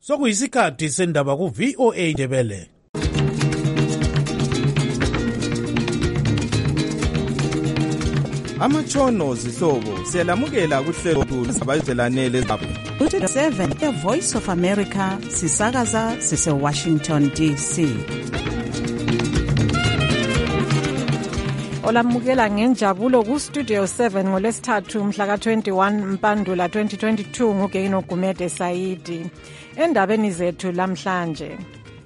Sokuyisikhathi sendaba ku VOA Ndebele. Amatshono zihlobo siyalamukela kuhlelo abayizelanele zabo. 7 The Voice of America sisakaza sise Washington DC. Olamukela ngenjabulo ku Studio 7 ngolesithathu mhla ka21 Mpandula 2022 ngugeyino Gumede Saidi. Endabeni zethu lamhlanje.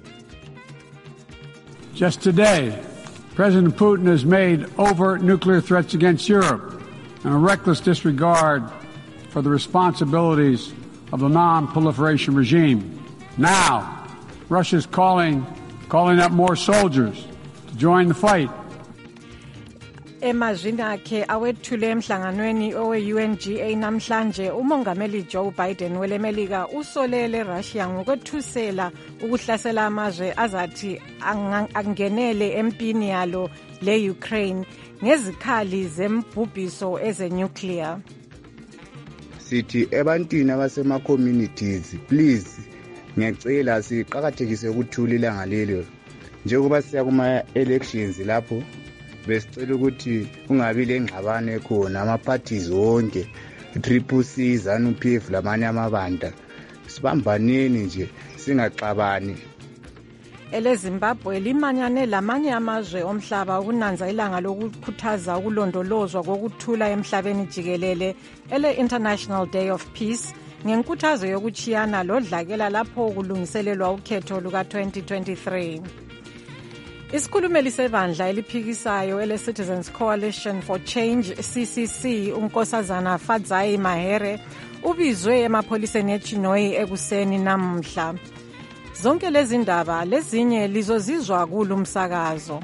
Just today, President Putin has made overt nuclear threats against Europe and a reckless disregard for the responsibilities of the non-proliferation regime. Now, Russia's calling up more soldiers to join the fight. Emazwini akhe awethule emhlanganweni owe-UNGA namhlanje umongameli Joe Biden welemelika usolele Russia ngokwethusela ukuhlasela amazwe azathi angenele empini yalo le-Ukraine ngezikhali zembhubhiso ezenuclear. Sithi ebantwini abasema-communities, please, ngiyacela siqakathekise ukuthula ilanga lelo njengoba siya kuma-elections lapho besicela ukuthi kungabi lengxabano khona ama-parties wonke Triple C, ZANU-PF lamanye amabandla sibambaneni nje singaxabani. EleZimbabwe limanyane lamanye amazwe omhlaba ukunanza ilanga lokukhuthaza ukulondolozwa kokuthula emhlabeni jikelele ele-International Day of Peace ngenkuthazo yokuchiyana lodlakela lapho kulungiselelwa ukhetho luka-2023. Isikhulumeli sebandla eliphikisayo ele-Citizens Coalition for Change CCC unkosazana Fadzai Mahere ubizwe emapholiseni eChinoyi ekuseni namhla. Zonke lezi ndaba lezinye lizozizwa kulo msakazo.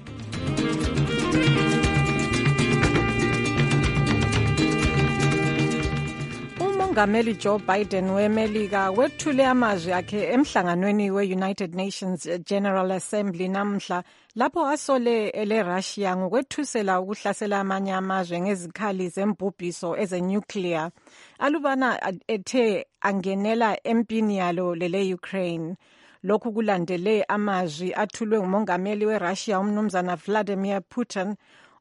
Umongameli Joe Biden wemelika wethule amazwi akhe emhlanganweni we-United Nations General Assembly namhla lapho asole ele-Russia ngokwethusela ukuhlasela amanye amazwe ngezikhali zembhubhiso ezenuclear alubana ethe angenela empini yalo lele-Ukraine. Lokhu kulandele amazwi athulwe ngumongameli weRussia umnumzana Vladimir Putin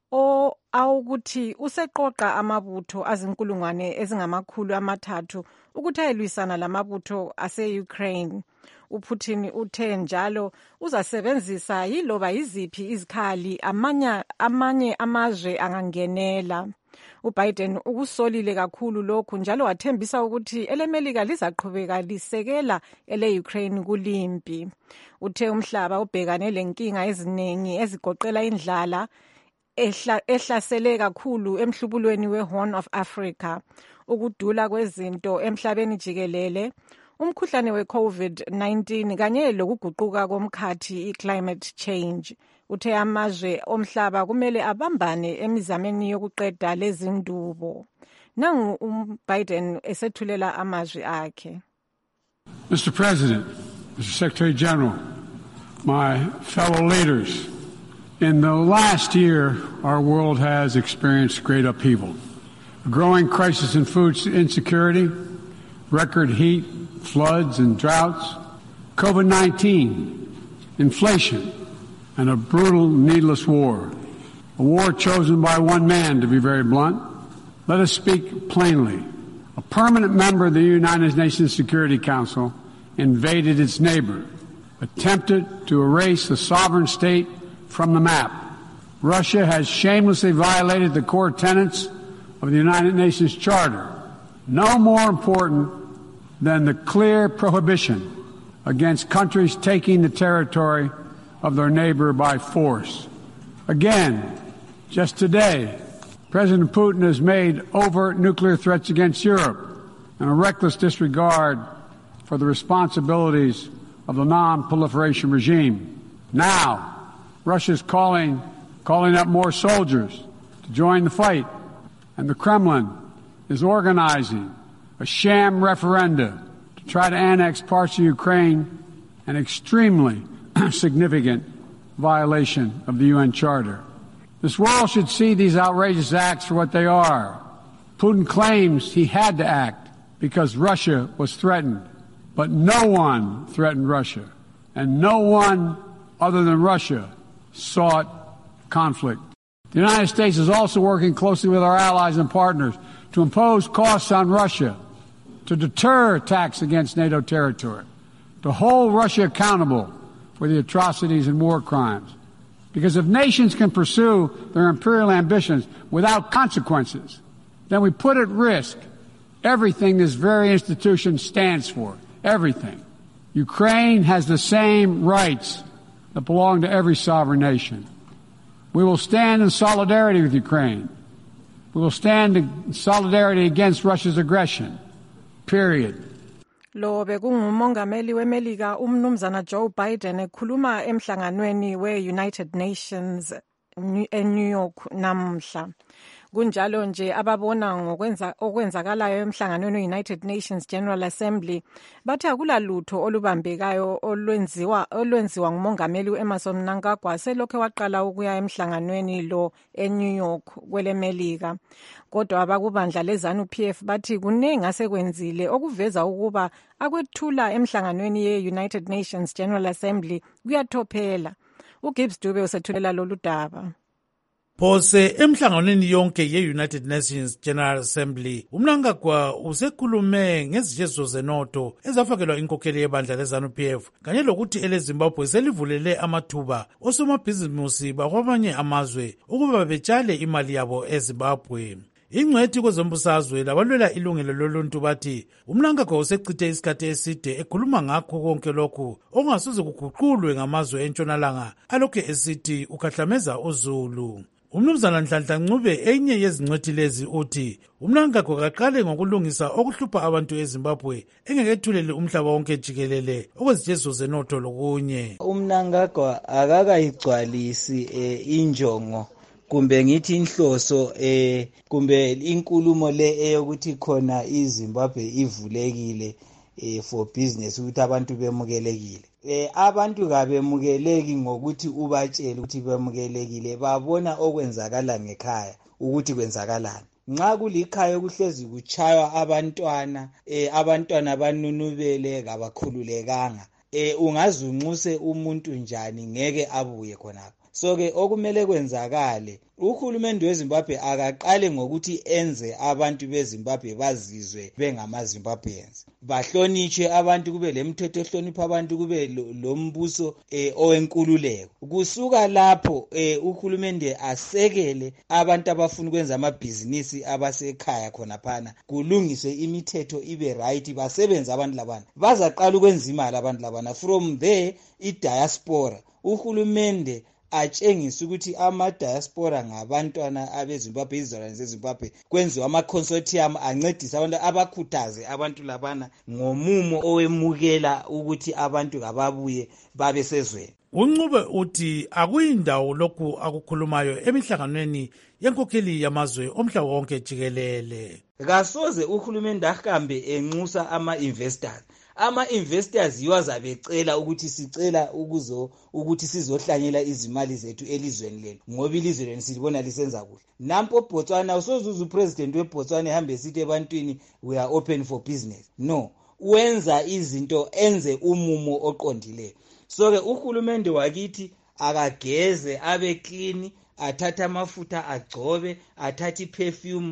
awukuthi useqoqa amabutho azinkulungwane ezingama-300 ukuthi ayelwisana lamabutho ase-Ukraine. uPutin uthe njalo uzasebenzisa yiloba yiziphi izikhali amanye amazwe angangenela. uBiden ukusolile kakhulu lokhu njalo wathembisa ukuthi elemelika lizaqhubeka lisekela ele-Ukraine kulimpi. Uthe umhlaba ubhekane lenkinga eziningi ezigoqela indlala ehlasele kakhulu emhlubulweni we-Horn of Africa, ukudula kwezinto emhlabeni jikelele, umkhuhlane we-COVID-19 kanye lokuguquka komkhathi i-climate change. Uthe amazwe omhlaba kumele abambane emizameni yokuqeda lezi ndubo. Nangu uBiden esethulela amazwi akhe. Mr. President, Mr. Secretary General, my fellow leaders, in the last year, our world has experienced great upheaval. A growing crisis in food insecurity, record heat, floods and droughts, COVID-19, inflation, and a brutal, needless war. A war chosen by one man, to be very blunt. Let us speak plainly. A permanent member of the United Nations Security Council invaded its neighbor, attempted to erase the sovereign state from the map. Russia has shamelessly violated the core tenets of the United Nations Charter. No more important than the clear prohibition against countries taking the territory of their neighbor by force. Again, just today, President Putin has made overt nuclear threats against Europe and a reckless disregard for the responsibilities of the non-proliferation regime. Now, Russia's calling up more soldiers to join the fight, and the Kremlin is organizing a sham referenda to try to annex parts of Ukraine, an extremely significant violation of the UN Charter. This world should see these outrageous acts for what they are. Putin claims he had to act because Russia was threatened. But no one threatened Russia, and no one other than Russia sought conflict. The United States is also working closely with our allies and partners to impose costs on Russia, to deter attacks against NATO territory, to hold Russia accountable for the atrocities and war crimes. Because if nations can pursue their imperial ambitions without consequences, then we put at risk everything this very institution stands for. Everything. Ukraine has the same rights that belong to every sovereign nation. We will stand in solidarity with Ukraine. We will stand in solidarity against Russia's aggression. Period. Lo bekungumongameli weMelika umnumzana Joe Biden ekhuluma emhlanganweni we-United Nations eNew York namhla. Kunjalo nje ababona okwenzakalayo emhlanganweni we-United Nations General Assembly bathi akulalutho olubambekayo olwenziwa ngumongameli u-Emmerson Mnangagwa selokhe waqala ukuya emhlanganweni lo eNew York kweleMelika. Kodwa abakubandla leZANU-PF bathi kuningi asekwenzile okuveza ukuba akwethula emhlanganweni ye-United Nations General Assembly kuyathophela. uGibbs Dube usethulela lolu daba. Phose emhlanganweni yonke ye-United Nations General Assembly, uMnangagwa usekhulume ngezijezo zenotho ezafakelwa inkokheli yebandla leZANU-PF kanye lokuthi eleZimbabwe selivulele amathuba osomabhizimusi bakwamanye amazwe ukuba betshale imali yabo eZimbabwe. Ingcwethi kwezombusazwe labalwela ilungelo loluntu bathi uMnangagwa usechithe isikhathi eside ekhuluma ngakho konke lokhu okungasoze kuguqulwe ngamazwe entshonalanga alokhu esithi ukhahlameza uZulu. Umnumzana Nhlanhla Ncube enye yezingcwethi lezi uthi uMnangagwa kaqale ngokulungisa okuhlupha abantu eZimbabwe engekethulele umhlaba wonke jikelele okwezijezo zenotho lokunye. uMnangagwa akakayigcwalisi injongo kumbe ngithi inhloso kumbe inkulumo le eyokuthi khona iZimbabwe ivulekile for business ukuthi abantu bemukelekile. Abantu kabemukeleki ngokuthi ubatshele ukuthi bemukelekile, babona okwenzakala ngekhaya ukuthi kwenzakalani. Nxa kulikhaya kuhlezi kuchaywa abantwana abantwana banunubele kabakhululekanga, ungazunxuse umuntu njani ngeke abuye khonapho. So-ke okumele kwenzakale uhulumende weZimbabwe akaqale ngokuthi enze abantu beZimbabwe bazizwe bengamaZimbabweans, bahlonitshwe abantu, kube lemithetho ehlonipha abantu, kube lombuso owenkululeko. Kusuka lapho uhulumende asekele abantu abafuna ukwenza amabhizinisi abasekhaya khonaphana, kulungiswe imithetho ibe right, basebenze abantu labana, bazaqala ukwenza imali abantu labana. From there idiaspora uhulumende atshengisa ukuthi ama-diaspora ngabantwana abeZimbabwe, izizalwane zeZimbabwe, kwenziwa ama-consortium ancedisa abantu, abakhuthaze abantu labana ngomumo owemukela ukuthi abantu kababuye babe sezweni. UNcube uthi akuyindawo lokhu akukhulumayo emihlanganweni yenkokheli yamazwe omhlaba wonke jikelele. Kasoze uhulumende ahambe enxusa ama-investors. Ama-investors yiwo azabecela ukuthi sicela ukuthi sizohlanyela izimali zethu elizweni lelo, ngoba ilizwe lelo silibona lisenza kuhle. Nampo Botswana, usozuza upresident weBotswana ehambe esithi ebantwini we are open for business. No, wenza izinto, enze umumo oqondileyo. So-ke uhulumende wakithi akageze abe clean, athatha amafutha agcobe, athatha iperfume,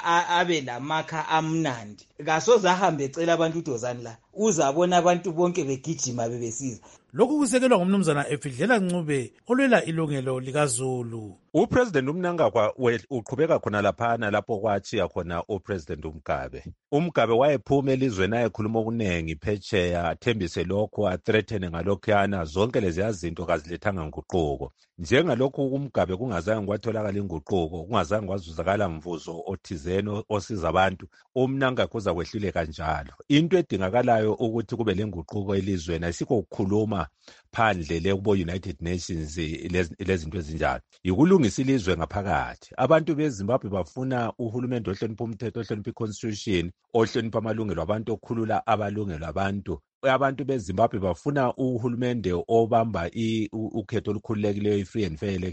abe lamakha amnandi. Kasoze ahambe ecela abantu udozani la, uzabona abantu bonke begijima bebesiza. Lokhu kusekelwa ngumnumzana Efidlela Ncube olwela ilungelo likaZulu. Upresident uMnangagwa uqhubeka khona laphana lapho kwatshiya khona upresident uMgabe. uMgabe wayephuma elizweni ayekhuluma okunengi phetsheya, athembise lokho, athreaten ngalokhuyana, zonke lezi zinto kazilethanga nguquko. Njengalokhu uMgabe kungazange kwatholakala inguquko, kungazange kwazuzakala mvuzo othizeni osiza abantu, uMnangagwa uzakwehluleka njalo. Into edingakalayo ukuthi kube lenguquko elizweni ayisikho ukukhuluma phandle le kubo United Nations lezinto ezinjalo, yikulungisa ilizwe ngaphakathi. Abantu beZimbabwe bafuna uhulumende ohlonipha umthetho, ohlonipha iconstitution, ohlonipha amalungelo abantu, okhulula abalungelo abantu. Abantu beZimbabwe bafuna uhulumende obamba ukhetho olukhululekileyo, i-free and fair election,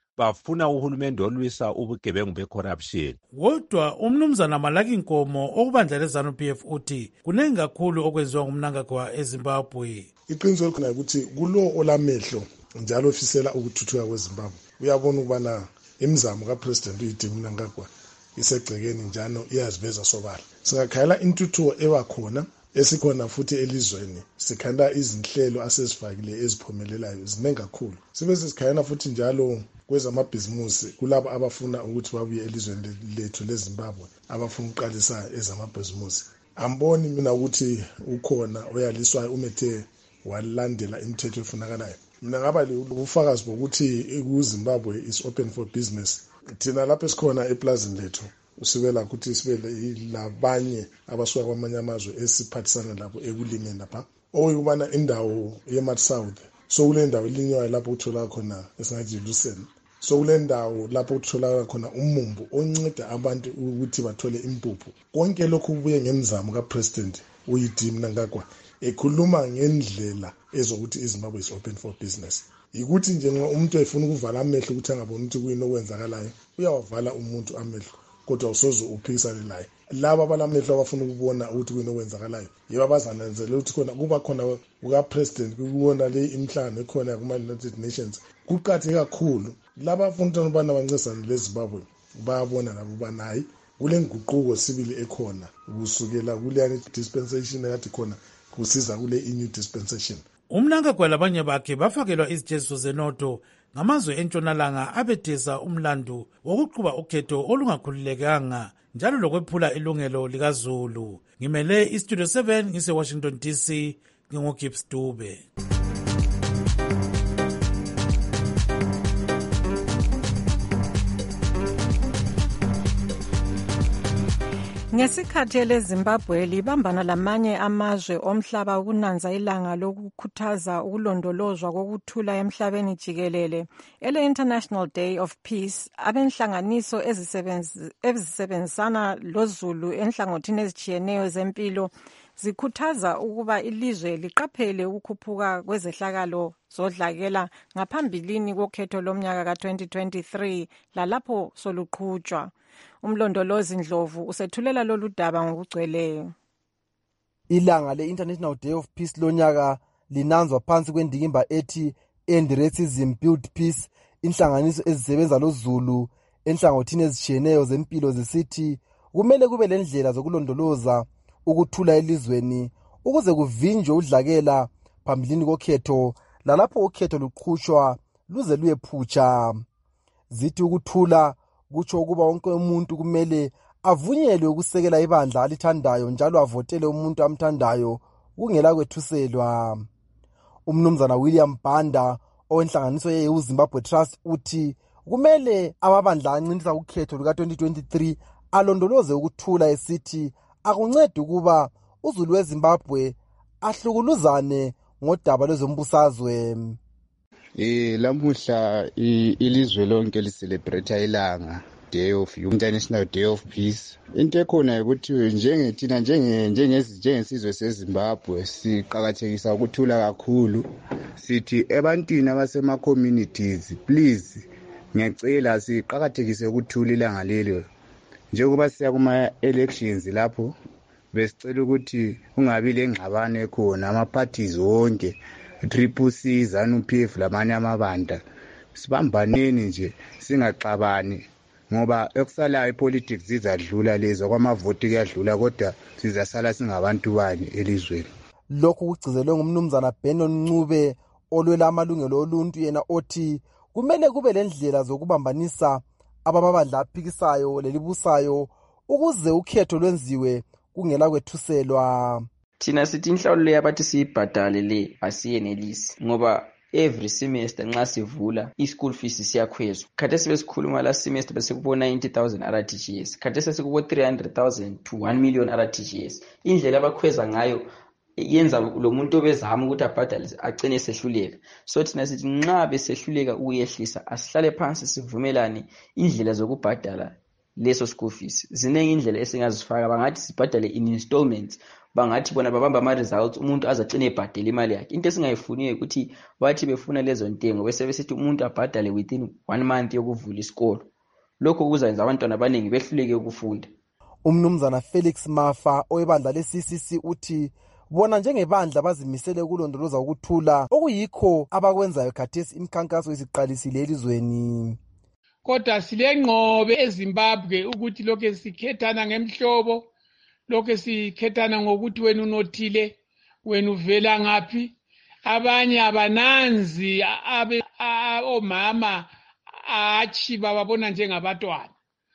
bafuna uhulumende olwisa ubugebengu be-corruption. Kodwa umnumzana Malaki Nkomo okubandla leZANU-PF uthi kuningi kakhulu okwenziwa ngumnangagwa eZimbabwe. Iqiniso elikhona ukuthi kulo olamehlo njalo ofisela ukuthuthuka kweZimbabwe uyabona ukubana imizamo kaPresident uYidinga Mnangagwa isegcekeni njalo iyaziveza sobala. Singakhayela intuthuko ewakhona esikhona futhi elizweni, sikhanda izinhlelo asezifakile eziphumelelayo ziningi kakhulu. Sibe sikhayela futhi njalo kwezamabhizimusi kulabo abafuna ukuthi babuye elizweni lethu leZimbabwe, abafuna ukuqalisa ezamabhizimusi. Amboni mina ukuthi ukhona oyaliswayo umethe walandela imithetho efunakalayo. Mina ngaba ubufakazi bokuthi kuZimbabwe is open for business. Thina lapho esikhona eplazini lethu usibela ukuthi sibe labanye abasuka kwamanye amazwe esiphathisana labo ekulimeni lapha. Okuyibana indawo yeMat South. So kule ndawo ilinywayo lapho uthola khona esingathi Lucerne. So kule ndawo lapho uthola khona umumbu onceda abantu ukuthi bathole impuphu. Konke lokhu kubuye ngemizamo kaPresident uYidinga Mnangagwa ekhuluma ngendlela ezokuthi iZimbabwe is open for business. Ikuthi nje nxa umuntu efuna ukuvala amehlo ukuthi angaboni ukuthi kuyini okwenzakalayo, uyawavala umuntu amehlo kodwa usoze uphikisane naye. Laba abalamehlo abafuna ukubona ukuthi kuyini okwenzakalayo yiba bazananzela ukuthi khona kuba khona kukaPresident kubona le imhlangano ekhona kuma-United Nations kuqakatheke kakhulu. Laba abafuna ukubana bancedisane leZimbabwe bayabona nabo banayi kule nguquko sibili ekhona kusukela kule dispensation ekade khona kusiza kule i-new dispensation. Umnangagwa labanye bakhe bafakelwa izitsheziso zenotho ngamazwe entshonalanga abedesa umlandu wokuqhuba ukhetho olungakhululekanga njalo lokwephula ilungelo likaZulu. Ngimele iStudio 7 ngise-Washington DC, nginguGibbs Dube. Ngesikhathi eleZimbabwe libambana lamanye amazwe omhlaba ukunanza ilanga lokukhuthaza ukulondolozwa kokuthula emhlabeni jikelele, ele-International Day of Peace, abenhlanganiso ezisebenzisana loZulu enhlangothini ezitshiyeneyo zempilo zikhuthaza ukuba ilizwe liqaphele ukukhuphuka kwezehlakalo zodlakela ngaphambilini kokhetho lomnyaka ka-2023 lalapho soluqhutshwa. Umlondolozi Ndlovu usethulela lolu daba ngokugcweleyo. Ilanga le-International Day of Peace lonyaka linanzwa phansi kwendikimba ethi End Racism Build Peace. Inhlanganiso ezisebenza loZulu enhlangothini ezitshiyeneyo zempilo zisithi kumele kube lendlela zokulondoloza ukuthula elizweni ukuze kuvinjwe udlakela phambilini kokhetho lalapho ukhetho luqhutshwa luze luyephutsha. Zithi ukuthula kutsho ukuba wonke umuntu kumele avunyelwe ukusekela ibandla alithandayo njalo avotele umuntu amthandayo kungela kwethuselwa. Umnumzana William Banda owenhlanganiso ye-Zimbabwe Trust uthi kumele amabandla ancinisa ukhetho luka-2023 alondoloze ukuthula esithi akuncede ukuba uZulu weZimbabwe ahlukuluzane ngodaba lwezombusazwe. Lamuhla ilizwe lonke licelebrate ilanga International Day of Peace. Into ekhona ukuthi njengethina njengesizwe seZimbabwe siqhakathekisa ukuthula kakhulu. Sithi ebantwini abasema communities, please ngiyacela siqhakathekise ukuthula ilanga lelo. Njengoba siya kuma elections lapho besicela ukuthi ungabi lengxabano ekhona ama-parties wonke Triple C, ZANU-PF lamanye amabandla sibambaneni nje singaxabani ngoba ekusalayo ipolitics zizadlula lezo kwamavoti kuyadlula kodwa sizasala singabantu bani elizweni. Lokhu kugcizelwe ngumnumzana Benon Ncube olwela amalungelo oluntu yena othi kumele kube lendlela zokubambanisa abamabandla aphikisayo lelibusayo ukuze ukhetho lwenziwe kungela kwethuselwa. Thina sithi inhlawulo yabathi siyibhadale le asiyenelisi ngoba every semester nxa sivula i-school fees siyakhwezwa. Khathesi besikhuluma last semester besekubo 90,000 RTGS. Khathesi sekubo 300,000 to 1 million RTGS. Indlela abakhweza ngayo yenza lo muntu obezama ukuthi abhadale agcine sehluleka. So thina sithi nxa besehluleka ukuyehlisa asihlale phansi sivumelane indlela zokubhadala leso school fees. Ziningi indlela esingazifaka, bangathi sibhadale in installments, bangathi bona babamba ama-results umuntu azacine ebhadele imali yakhe. Into esingayifuniyo ukuthi bathi befuna lezo ntengo bese besithi umuntu abhadale within 1 month yokuvula isikolo. Lokho kuzayenza abantwana abaningi behluleke ukufunda. Umnumzana Felix Mafa oyebandla le-CCC uthi bona njengebandla bazimisele ukulondoloza ukuthula okuyikho abakwenzayo khathesi imikhankaso isiqalisile elizweni. Kodwa silengqobe eZimbabwe ukuthi lokho sikhethana ngemhlobo, lokho sikhethana ngokuthi wena unothile, wena uvela ngaphi. Abanye abananzi omama achi bababona njengabatwana.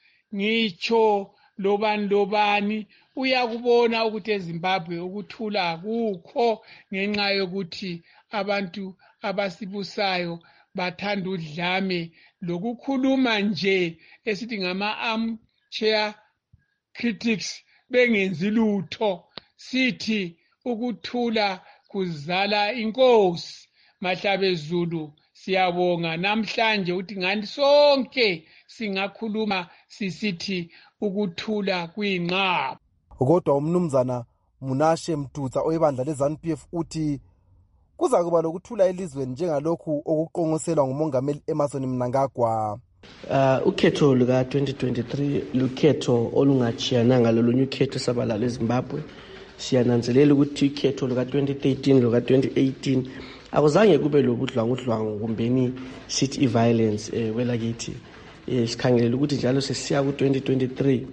Ngitsho lobani uyakubona ukuthi eZimbabwe ukuthula kukho ngenxa yokuthi abantu abasibusayo bathanda udlame lokukhuluma nje esithi ngama-armchair critics bengenzi lutho. Sithi ukuthula kuzala inkosi. Mahlabezulu siyabonga namhlanje ukuthi ngani sonke singakhuluma sisithi ukuthula kuyinqaba. Kodwa umnumzana Munashe Mdudza oyebandla le-ZANU-PF uthi kuza kuba lokuthula elizweni njengalokhu okuqonqoselwa ngumongameli Emmerson Mnangagwa. Ukhetho luka 2023 lukhetho olungachiyananga lolunye ukhetho sabalala eZimbabwe. Siyananzelela ukuthi ukhetho luka 2013 luka 2018 akuzange kube lobudlwangudlwangu kumbeni sithi i-violence kwelakithi. Sikhangelela ukuthi njalo sesiya ku 2023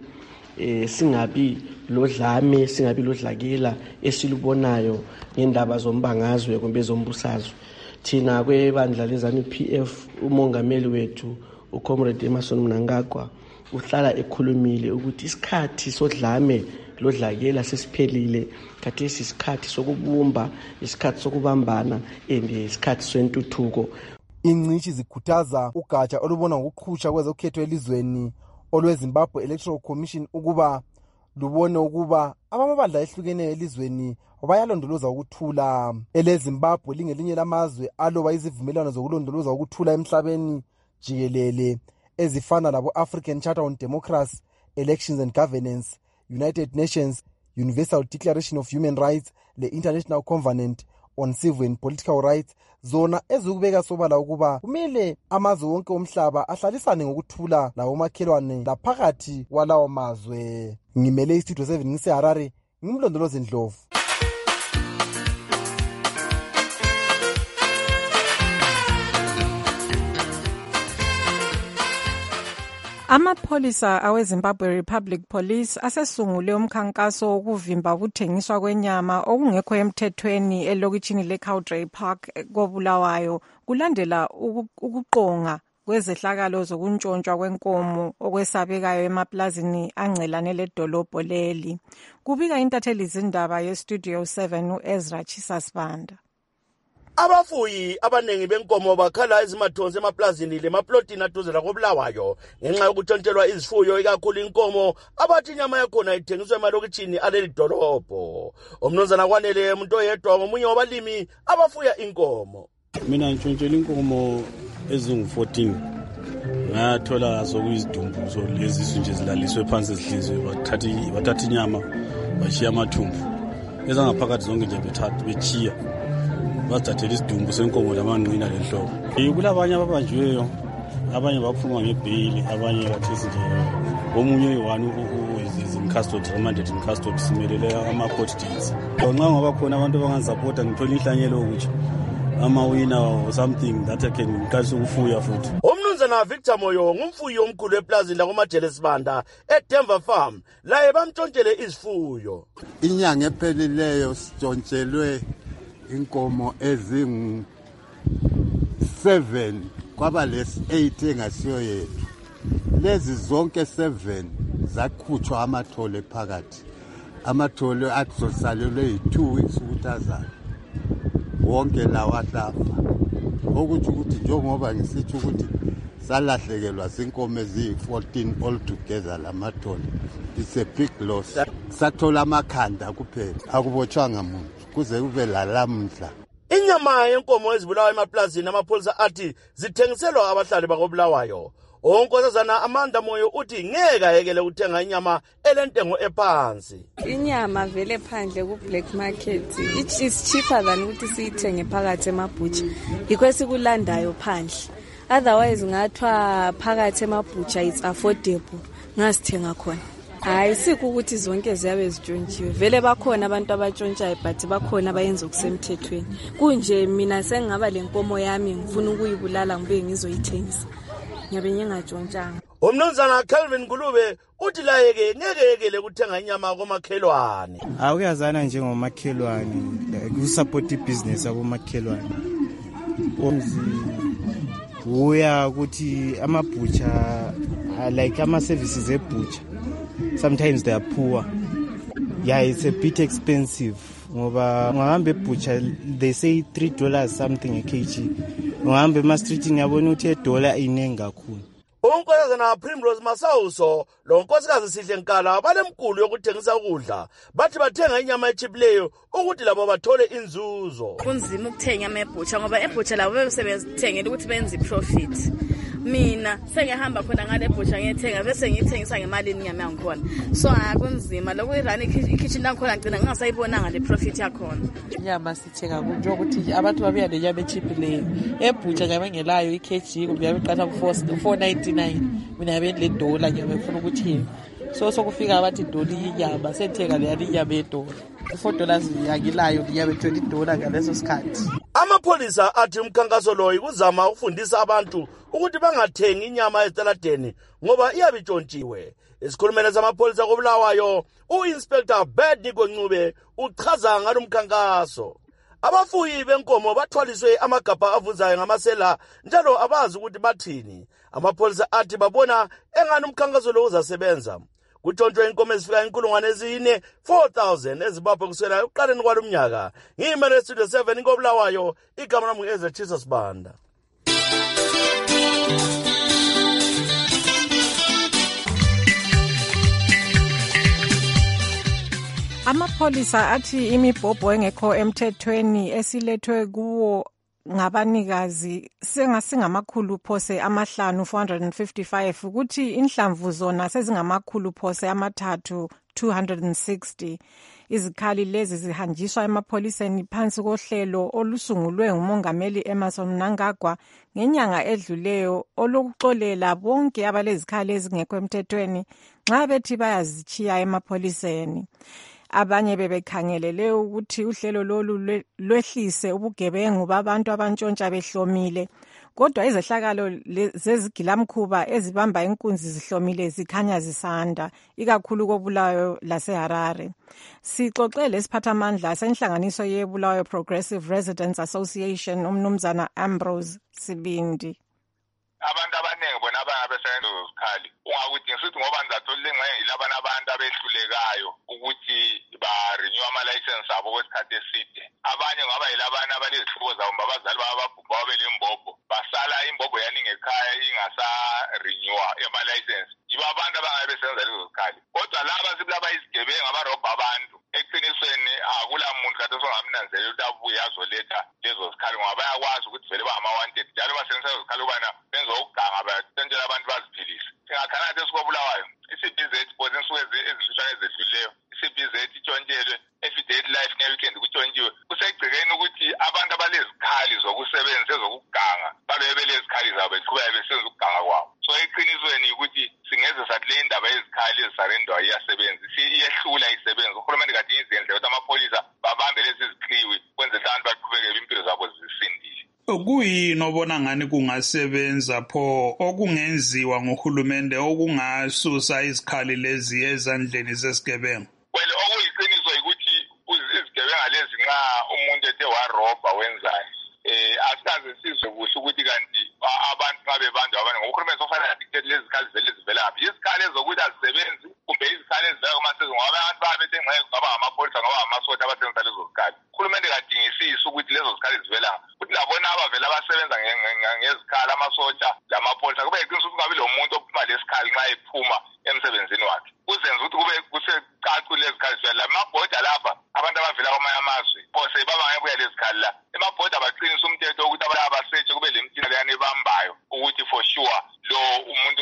singabi lodlame, singabi lodlakela esilubonayo ngendaba zombangazwe kumbe zombusazwe. Thina kwebandla le-ZANU-PF umongameli wethu uComrade Emmerson Mnangagwa uhlala ekhulumile ukuthi isikhathi sodlame lodlakela sesiphelile, khathesi isikhathi sokubumba, isikhathi sokubambana isikhathi sentuthuko. Ingcishi zikhuthaza ugatsha olubona ngokuqhusha kwezokhetho elizweni olweZimbabwe Electoral Commission ukuba lubone ukuba abamabandla ehlukeneyo elizweni bayalondoloza ukuthula. EleZimbabwe lingelinye lamazwe aloba izivumelwano zokulondoloza ukuthula emhlabeni jikelele ezifana labo-African Charter on Democracy, Elections and Governance, United Nations Universal Declaration of Human Rights, le-International Covenant on Civil and Political Rights, zona ezikubeka sobala ukuba kumele amazwe wonke omhlaba ahlalisane ngokuthula labomakhelwane laphakathi kwalawo mazwe. Ngimele istudio 7 ngiseHarare, ngimlondolozi Ndlovu. Amapholisa aweZimbabwe Republic Police asesungule umkhankaso wokuvimba ukuthengiswa kwenyama okungekho emthethweni elokitshini leCowdray Park koBulawayo kulandela ukuqonga kwezehlakalo zokuntshontshwa kwenkomo okwesabekayo emaplazini angcelane ledolobho leli. Kubika intatheli zindaba yeStudio 7 uEzra Chisasbanda. Abafuyi abanengi benkomo bakhala ezimathonsi emaplazini lemaplotini aduze lakoBulawayo ngenxa yokuntshontshelwa izifuyo ikakhulu inkomo abathi inyama yakhona ithengiswa emalokitshini aleli dolobho. Umnumzana Kwanele umuntu oyedwa ngomunye wabalimi abafuya inkomo. Mina ngitshontshelwe inkomo ezingu-14 ngathola sokuyizidumbu lezi nje zilaliswe phansi ezihlinzwe bathatha inyama bashiya amathumbu ezangaphakathi zonke nje bechiya bathathela isidumbu senkomo lamanqina lenhloko. Kulabanye ababanjiweyo, abanye baphuma ngebheyili, abanye bathesi nje omunye oyi-1 in-custody, remanded in custody, simelele ama-court dates. Nxa ngoba khona abantu abangasapota ngithola inhlanyelo ukuthi amawina or something that I can ngikhalisa ukufuya futhi. Umnumzana Victor Moyo ngumfuyi omkhulu eplazini lakoMajelesibanda eDenver Farm laye bamtshontshele izifuyo. Inyanga ephelileyo sitshontshelwe inkomo ezingu-7 kwaba lesi-8 engasiyo yethu. Lezi zonke 7 zakhutshwa amathole phakathi. Amathole azosalelwe yi-2 weeks ukuthi azale. Wonke lawa ahlafa. Okuthi ukuthi njengoba ngisithi ukuthi salahlekelwa zinkomo eziyi-14 all together lamathole. It's a big loss. Sathola amakhanda kuphela, akubotshwanga muntu kuze kube lalamhla. Inyama yenkomo ezibulawa emaplazini amapholisa athi zithengiselwa abahlali bakoBulawayo. Onkosazana Amanda Moyo uthi ngeke ayekele ukuthenga inyama elentengo ephansi. Inyama vele phandle ku black market it is cheaper than ukuthi siyithenge phakathi emabutcher. Yikho sikulandayo phandle. Otherwise ngathwa phakathi emabutcher it's affordable. Ngasithenga khona. Hayi sikho ukuthi zonke ziyabe zitshontshiwe. Vele bakhona abantu abatshontshayo but bakhona abayenza okusemthethweni. Kunje mina sengingaba lenkomo yami ngifuna ukuyibulala ngibe ngizoyithengisa. Ngiyabe ngingatshontshanga. Umnumzana Calvin Gulube uthi layeke ngekekele ukuthenga inyama komakhelwane. Awuyazana njengomakhelwane ukusupport ibusiness yakomakhelwane. Omzi uya ukuthi amabutcher like ama services ebutcher sometimes they are poor. Yeah, it's a bit expensive. Ngoba ngahambe ebutcher they say $3 something a kg. Ngahambe ma street ngiyabona ukuthi $1 inengi kakhulu. Unkosazana Primrose Masauso lo nkosikazi Sihle Nkala balemkulu yokuthengisa ukudla bathi bathenga inyama echipileyo ukuthi labo bathole inzuzo. Kunzima ukuthenga emebutcher ngoba ebutcher labo besebenzithengela ukuthi benze profit. Mina sengihamba khona ngale butcher ngiyethenga bese ngiyithengisa ngemali inyama yangikhona. So akunzima lokho irani ikitchen langikhona ngicina ngingasayibonanga le profit yakhona. Inyama sithenga kunje ukuthi abantu babuya lenyama echipileyo. Ebutcher ngabengelayo ikg kumbe yabeqala ku 499 mina yabe le $1 ngiyabe ngifuna ukuthi so sokufika abathi $1 inyama sethenga le inyama $1. $4 yakilayo ngiyabe $20 ngaleso sikhathi. Amapholisa athi umkhankaso lo ikuzama ukufundisa abantu ukuthi bangathengi inyama ezitaladeni ngoba iyabitshontshiwe. Isikhulumela samapholisa koBulawayo uInspector Bed Ncube uchaza ngalo umkhankaso. Abafuyi benkomo bathwaliswe amagabha avuzayo ngamasela njalo abazi ukuthi bathini. Amapholisa athi babona engani umkhankaso lo uzasebenza. Kutshontshwe inkomo ezifika 4,000 eZimbabwe kusela uqaleni kwalomnyaka. Ngimele Studio 7 ngoBulawayo igama lami ngu-Ezra Sibanda. Amapholisa athi imibhobho engekho emthethweni esilethwe kuwo ngabanikazi sengamakhulu phose amahlanu 455 ukuthi inhlamvu zona sezingamakhulu phose amathathu 260. Izikhali lezi zihanjiswa emapholiseni phansi kohlelo olusungulwe ngumongameli Emmerson Mnangagwa ngenyanga edluleyo olokuxolela bonke abalezikhali ezingekho emthethweni nxa bethi bayazichiya emapholiseni. Abanye bebekhangelele ukuthi uhlelo lolu lwehlise ubugebengu babantu abantshontsha behlomile. Kodwa izehlakalo zezigilamkhuba ezibamba inkunzi zihlomile zikhanya zisanda, ikakhulu koBulawayo laseHarare. Sixoxele isiphathamandla senhlanganiso yeBulawayo Progressive Residents Association umnumzana Ambrose Sibindi. Abantu abaningi bona abasebenza izikhali ungakuthi ngisithi ngoba ngizathola ingxenye yilabana abantu abehlulekayo ukuthi ba renew ama license abo kwesikhathi eside. Abanye ngaba yilabana abalezihlubo zabo babazali bababhubha babelembobho basala imbobho yaningi ekhaya ingasa renew ama license. Yiba abantu abangabe besenza lezo zikhali. Kodwa laba sibilaba izigebengu abarobha abantu eqinisweni akula muntu kade songamnanzela ukuthi abuye azoletha lezo zikhali ngoba bayakwazi ukuthi vele ba ama wanted njalo basebenzisa lezo zikhali ubana benza ukuganga batshela abantu baziphilise. Singakhanathi esikobulawayo iCBZ bonke insuku ezishishana ezedluleyo iCBZ itshontshelwe everyday life ngeweekend kutshontshiwe kusegcekeni ukuthi abantu abalezikhali zokusebenza ezokuganga babe belezikhali zabo beqhubeka besenza ukuganga kwabo. So eqinisweni ukuthi singeze sathi le indaba yezikhali ezisarendwa iyasebenza iyehlula isebenza. Uhulumeni kade izenhle ukuthi amapholisa babambe lezi zikhiwi kwenzela abantu baqhubeke impilo zabo zisindile. Kuyini obona ngani kungasebenza pho okungenziwa ngohulumende okungasusa izikhali lezi ezandleni zesigebengu? Well, okuyiqiniso ukuthi izigebenga lezi nxa umuntu ethe warobha wenzayo asikaze sizwe kuhle ukuthi kanti abantu ngabe bantu abaningi uhulumende ofanele adictate lezi zikhali zivela ngaphi. Izikhali ezokuthi azisebenzi kumbe izikhali ezivela kumasezon ngoba abantu babethe ngxenye ngaba amapholisa ngaba amasosha abasebenza lezo zikhali. Uhulumende kadingisisi ukuthi lezo zikhali zivela ukuthi labona abavela abasebenza ngezikhali amasotsha lamapholisa kube yiqiniso ukuthi kungabi lo muntu ophuma lesikhali nxa ephuma emsebenzini wakhe. Kuzenza ukuthi kube kusecacule lezikhali zivela lamabhoda lapha abantu abavela kwamanye amazwe phose babangebuya lezikhali la emabhoda baqinisa umthetho ukuthi abantu abasetshe kube lemithini leyani ebambayo ukuthi for sure lo umuntu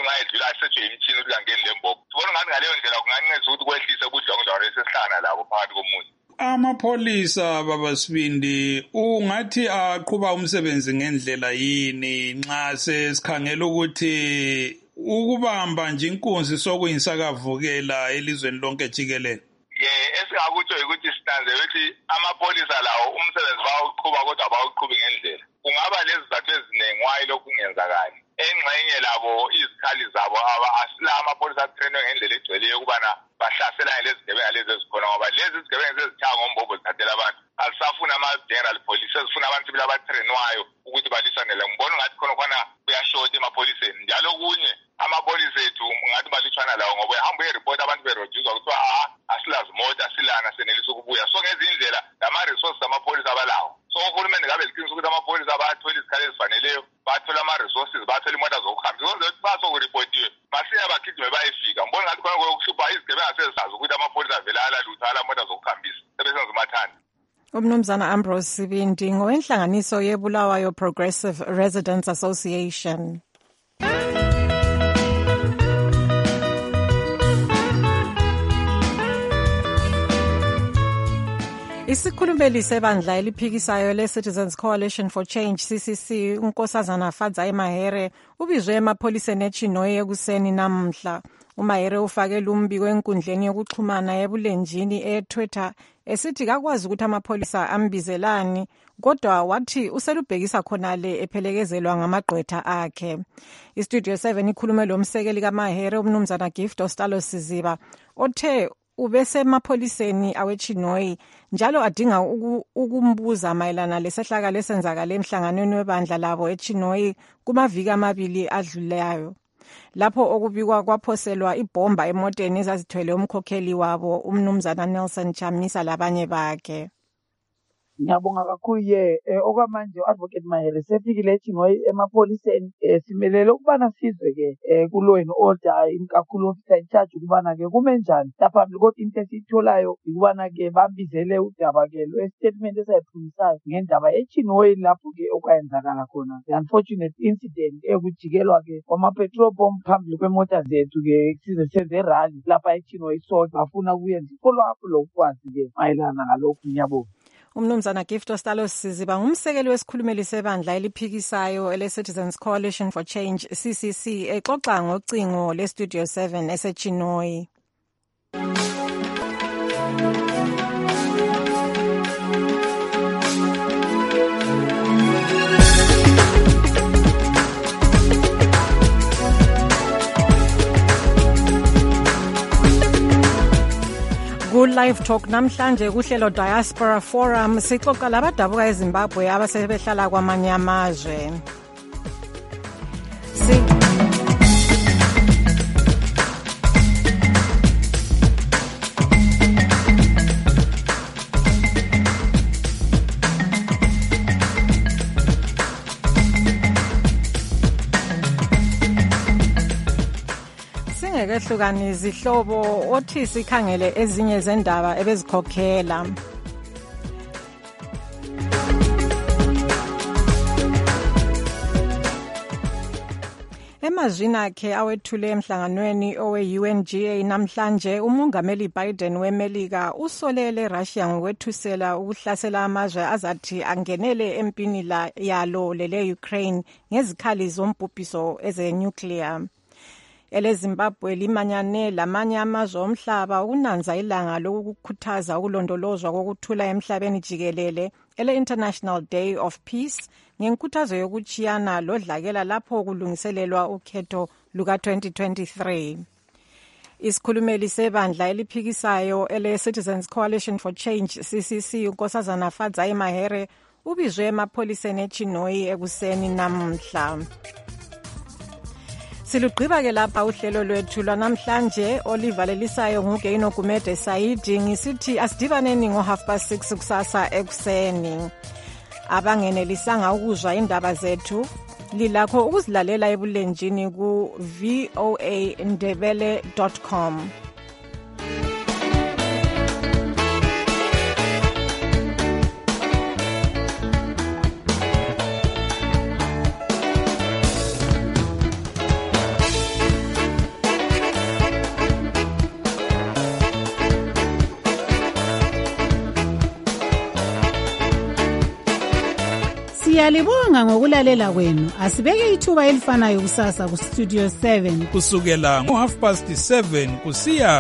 Amapholisa baba Sibindi ungathi aqhuba umsebenzi ngendlela yini nxa sesikhangela ukuthi ukubamba nje inkunzi sokuyisakavukela elizweni lonke jikelele? Esingakutsho ukuthi sitanze ukuthi amapholisa lawo umsebenzi bawuqhuba kodwa bawuqhubi ngendlela. Kungaba lezizathu eziningi wayi lokhu kungenzakali. Engxenye labo izikhali zabo asila amapholisa atrainwe ngendlela egcweleyo ukubana bahlaselane lezi zigebenga lezi ezikhona ngoba lezi zigebenga zezithanga ngombombo zithathela abantu. Asisafuna ama-general police ezifuna abantu abatrainwayo ukuthi balisane le. Ngibona ngathi khona kuyashota emapholiseni. Njalo kunye amapholisa ethu ngathi balutshwana lawo ngoba ehamba uyeripota abantu berojuzwa kuthiwa asilazi mota silana senelisa ukubuya. So ngezindlela lama-resources amapholisa abalawo. So uhulumende kabe liqinisa ukuthi amapholisa bayathola izikhali ezifaneleyo, bathola ama-resources, bathola imota zokuhambisa. Ukwenzela ukuthi basokuripotiwe masinya bagijime bayefika. Ngibona ngathi khona kuyokuhlupha izigebenga sezisazi ukuthi amapholisa avela alalutho alamota zokuhambisa sebesenza umathanda. Umnumzana Ambrose Sibindi ngowenhlanganiso yeBulawayo Progressive Residents Association. Isikhulumeli sebandla eliphikisayo le-Citizens Coalition for Change CCC uNkosazana Fadzai Mahere ubizwe emapholiseni eChinoyi ekuseni namhla. uMahere ufake lumbiko enkundleni yokuxhumana ebulenjini eTwitter esithi kakwazi ukuthi amapholisa ambizelani kodwa wathi uselubhekisa khonale ephelekezelwa ngamagqwetha akhe. iStudio 7 ikhulume lomsekeli kaMahere umnumzana Gift Ostalo Siziba othe ubesemapholiseni aweChinoyi njalo adinga ukumbuza mayelana lesehlakalo esenzakale emhlanganweni webandla labo eChinoyi kumaviki amabili adlulayo lapho okubikwa kwaphoselwa ibhomba emoteni ezazithwele umkhokheli wabo umnumzana Nelson Chamisa labanye bakhe. Ngiyabonga kakhulu okwamanje uAdvocate Mahere sefikile eChinoyi emapholiseni simelele ukubana sizwe ke ku law and order kakhulu officer in charge ukubana ke kume njani lapha kodwa into esitholayo ukubana ke bambizele udaba ke statement esayiphumisayo ngendaba eChinoyi lapho ke okwenzakala khona the unfortunate incident ekujikelwa ke kwama petrol bomb phambili kwemota zethu ke sizwe senze rally lapha eChinoyi so bafuna kuyenza follow up lokwazi ke mayelana ngalokhu. Ngiyabonga. Umnumzana Gift Ostalo Siziba ngumsekeli wesikhulumeli sebandla eliphikisayo ele-Citizens Coalition for Change CCC exoxa ngocingo le-Studio 7 eseChinoyi. Ku-Live Talk namhlanje kuhlelo Diaspora Forum sixoxa labadabuka eZimbabwe abasebehlala kwamanye amazwe. Singekehlukani izihlobo othi sikhangele ezinye zendaba ebezikhokhela. Emazwini akhe awethule emhlanganweni owe-UNGA namhlanje umongameli Biden weMelika usolele Russia ngokwethusela ukuhlasela amazwe azathi angenele empini yalo lele-Ukraine ngezikhali zombhubhiso eze-nuclear. EleZimbabwe limanyane lamanye amazwe omhlaba ukunanza ilanga lokukhuthaza ukulondolozwa kokuthula emhlabeni jikelele ele-International Day of Peace ngenkuthazo yokuchiyana lodlakela lapho kulungiselelwa ukhetho luka-2023. Isikhulumeli sebandla eliphikisayo ele-Citizens Coalition for Change CCC uNkosazana Fadzai Mahere ubizwe emapholiseni eChinoyi ekuseni namhla. Silugqiba ke lapha uhlelo lwethu lwanamhlanje olivalelisayo nguGeino Gumede Saidi ngisithi asidibaneni ngo6:30 kusasa ekuseni. Abangenelisanga ukuzwa indaba zethu lilakho ukuzilalela ebulenjini ku voandebele.com. Siyalibonga ngokulalela kwenu. Asibeke ithuba elifanayo kusasa ku Studio 7 kusukela ngo 7:30 kusiya